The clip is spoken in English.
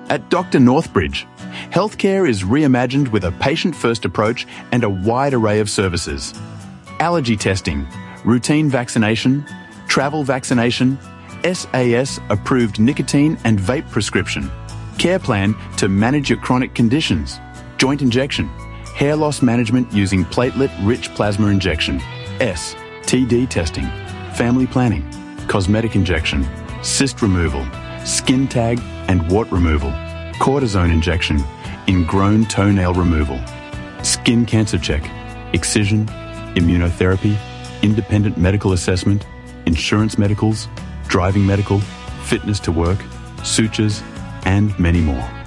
At Dr. Northbridge, healthcare is reimagined with a patient-first approach and a wide array of services. Allergy testing, routine vaccination, travel vaccination, SAS-approved nicotine and vape prescription, care plan to manage your chronic conditions, joint injection, hair loss management using platelet-rich plasma injection, TD testing, family planning, cosmetic injection, cyst removal, skin tag and wart removal, cortisone injection, ingrown toenail removal, skin cancer check, excision, immunotherapy, independent medical assessment, insurance medicals, driving medical, fitness to work, sutures, and many more.